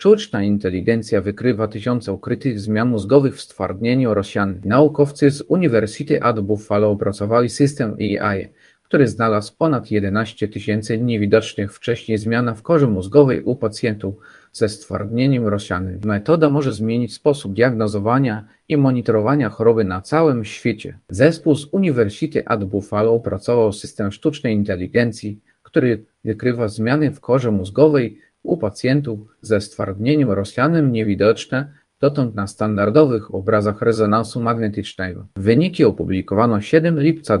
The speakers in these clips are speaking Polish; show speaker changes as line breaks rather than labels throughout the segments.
Sztuczna inteligencja wykrywa tysiące ukrytych zmian mózgowych w stwardnieniu rozsianym. Naukowcy z Uniwersytetu at Buffalo opracowali system AI, który znalazł ponad 11 tysięcy niewidocznych wcześniej zmian w korze mózgowej u pacjentów ze stwardnieniem rozsianym. Metoda może zmienić sposób diagnozowania i monitorowania choroby na całym świecie. Zespół z Uniwersytetu at Buffalo opracował system sztucznej inteligencji, który wykrywa zmiany w korze mózgowej u pacjentów ze stwardnieniem rozsianym niewidoczne dotąd na standardowych obrazach rezonansu magnetycznego. Wyniki opublikowano 7 lipca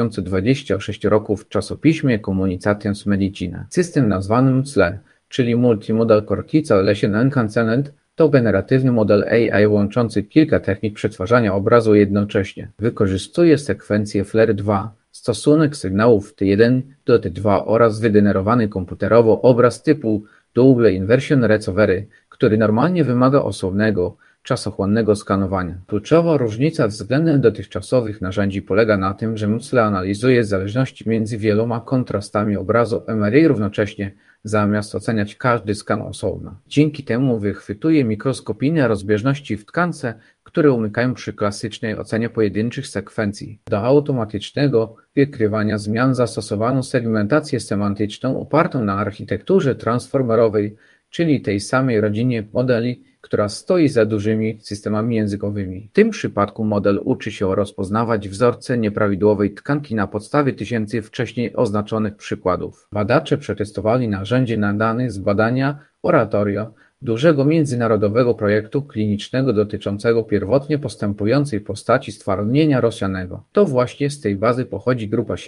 2026 roku w czasopiśmie Communications Medicine. System nazwany MCLE, czyli Multimodal Cortical Lesion Enhancement, to generatywny model AI łączący kilka technik przetwarzania obrazu jednocześnie. Wykorzystuje sekwencję FLIR2, stosunek sygnałów T1 do T2 oraz wygenerowany komputerowo obraz typu Double Inversion Recovery, który normalnie wymaga osobnego, czasochłonnego skanowania. Kluczowa różnica względem dotychczasowych narzędzi polega na tym, że MCLE analizuje zależności między wieloma kontrastami obrazu MRI równocześnie, zamiast oceniać każdy skan osobno. Dzięki temu wychwytuje mikroskopijne rozbieżności w tkance, które umykają przy klasycznej ocenie pojedynczych sekwencji. Do automatycznego wykrywania zmian zastosowano segmentację semantyczną opartą na architekturze transformerowej, czyli tej samej rodzinie modeli, która stoi za dużymi systemami językowymi. W tym przypadku model uczy się rozpoznawać wzorce nieprawidłowej tkanki na podstawie tysięcy wcześniej oznaczonych przykładów. Badacze przetestowali narzędzie na danych z badania Oratorio, dużego międzynarodowego projektu klinicznego dotyczącego pierwotnie postępującej postaci stwardnienia rozsianego. To właśnie z tej bazy pochodzi grupa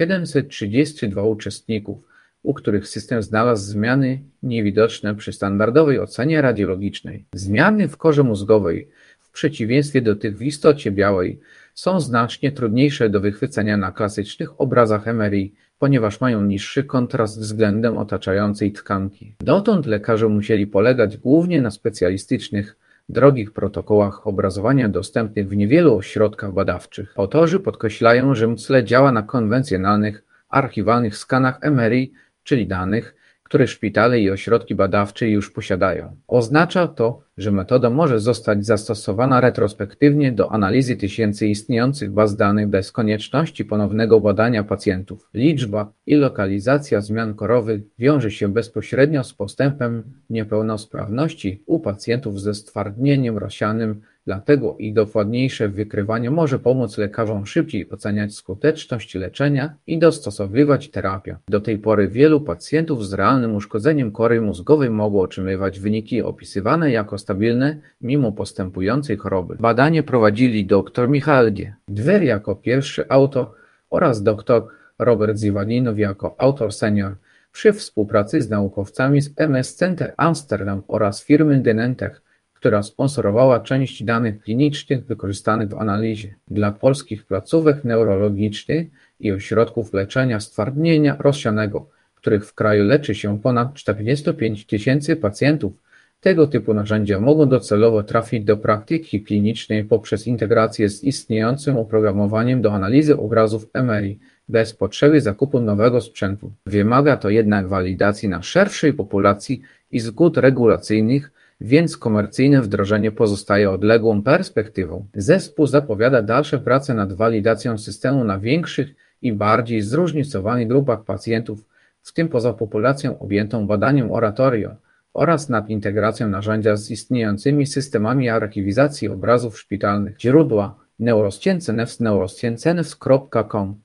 732 uczestników, u których system znalazł zmiany niewidoczne przy standardowej ocenie radiologicznej. Zmiany w korze mózgowej, w przeciwieństwie do tych w istocie białej, są znacznie trudniejsze do wychwycenia na klasycznych obrazach MRI, ponieważ mają niższy kontrast względem otaczającej tkanki. Dotąd lekarze musieli polegać głównie na specjalistycznych, drogich protokołach obrazowania dostępnych w niewielu ośrodkach badawczych. Autorzy podkreślają, że MCLE działa na konwencjonalnych, archiwalnych skanach MRI, czyli danych, które szpitale i ośrodki badawcze już posiadają. Oznacza to, że metoda może zostać zastosowana retrospektywnie do analizy tysięcy istniejących baz danych bez konieczności ponownego badania pacjentów. Liczba i lokalizacja zmian korowych wiąże się bezpośrednio z postępem niepełnosprawności u pacjentów ze stwardnieniem rozsianym, dlatego ich dokładniejsze wykrywanie może pomóc lekarzom szybciej oceniać skuteczność leczenia i dostosowywać terapię. Do tej pory wielu pacjentów z realnym uszkodzeniem kory mózgowej mogło otrzymywać wyniki opisywane jako stabilne mimo postępującej choroby. Badanie prowadzili dr Michael Dwer jako pierwszy autor oraz dr Robert Zivalinow jako autor senior przy współpracy z naukowcami z MS Center Amsterdam oraz firmy Genentech, która sponsorowała część danych klinicznych wykorzystanych w analizie. Dla polskich placówek neurologicznych i ośrodków leczenia stwardnienia rozsianego, których w kraju leczy się ponad 45 tysięcy pacjentów, tego typu narzędzia mogą docelowo trafić do praktyki klinicznej poprzez integrację z istniejącym oprogramowaniem do analizy obrazów MRI bez potrzeby zakupu nowego sprzętu. Wymaga to jednak walidacji na szerszej populacji i zgód regulacyjnych, więc komercyjne wdrożenie pozostaje odległą perspektywą. Zespół zapowiada dalsze prace nad walidacją systemu na większych i bardziej zróżnicowanych grupach pacjentów, w tym poza populacją objętą badaniem Oratorio, oraz nad integracją narzędzia z istniejącymi systemami archiwizacji obrazów szpitalnych. Źródła: neuroscience.com